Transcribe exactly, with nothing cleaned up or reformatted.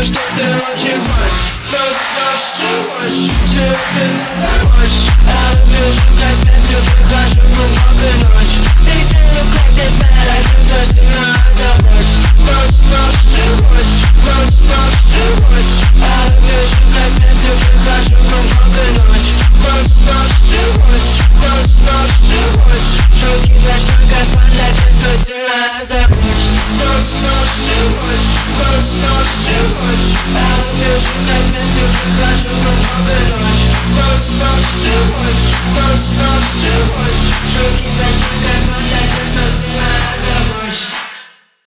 что ты очень хочешь. Ночь, ночь, что хочешь, чего ты не хочешь. Я люблю шукать смертью, прихожу глубокой ночь. Bitch, you look like that man, I feel so сильно захочешь. Ночь, ночь, что хочешь, ночь, ночь, что хочешь. Я люблю шукать смертью, прихожу глубокой ночь. Ночь, ночь, что хочешь, ночь, ночь, что хочешь. Шутки ночной кошмар для тех, кто сильно захочешь. Ночь, ночь, что хочешь, ночь, ночь, что хочешь. Я люблю шукать смертью, прихожу глубокой ночь. Ночь, ночь, что хочешь, ночь, ночь, что хочешь. Шутки